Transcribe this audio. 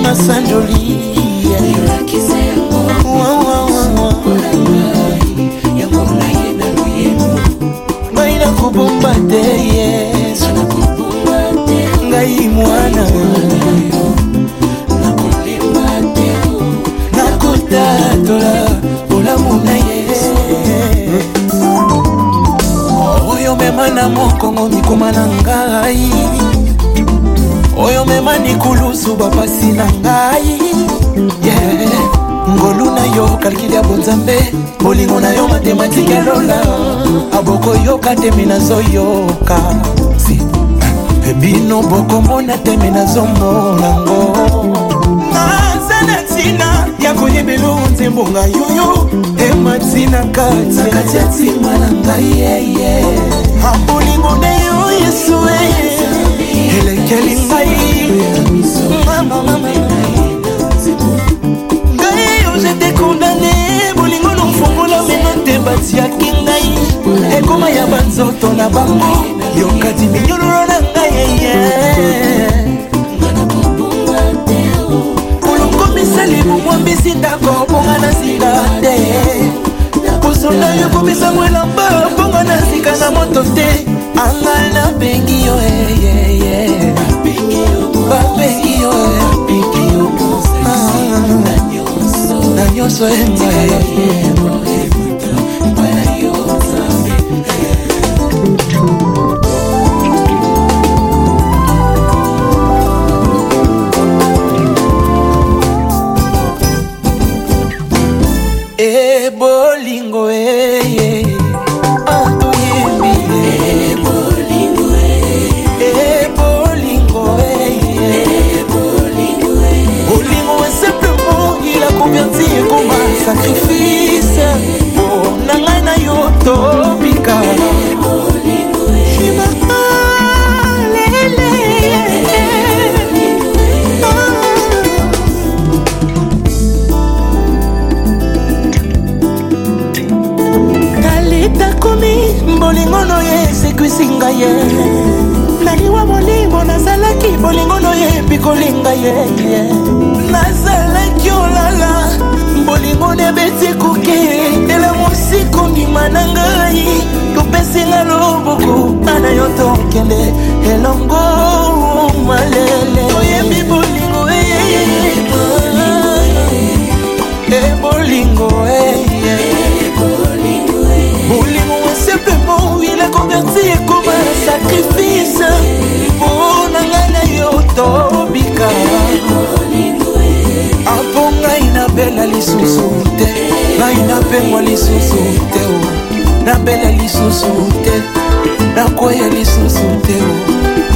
Sanjoli Baina kubomba te yes Ngai mwana Nakutatola Ola muna yes Oyo mema na mokongo mikoma na ngai Oyo mema ni kulusu bapasi na ngai Yeah Ngolu na yo kalkili ya bonzambe Bolingo na yo matematike lola Aboko yo katemi na zo yoka Si Bino boko mona temi na zo monango Nazana tina ya kwenye belu nzembonga yoyo Ema tina kati ya tima na ngai Bolingo na yo yesu Elekeli ngai Mama je t'ai condamné bolingo no fongola meno te batia kingai ekoma ya banzoto na bango yokati minyololo na ngai kolongomisa libumu ambisi ndako bonga na sika te posona yo komisa mwelamba bonga na sika na moto te anga na bengi yo babengi yo Nanyoso bolingo sacrifice oh nanga na yo tobika Kalita komi bolingo no ye sekwisinga ye naliwa bolingo nazalaki bolingo no ye pikolinga ye nazalaki olala bolingo nebeti kuke ela mosiko ndima na ngai topesi nga loboko ana yo tokende elongo malele oyembi bolingo bolingo bolingo simplement il a converti comme un sacrifice mpona ngai na yo tobika aponga inabela lisusu te na inapengwa lisusu te na bela lisusu te na koya lisusu te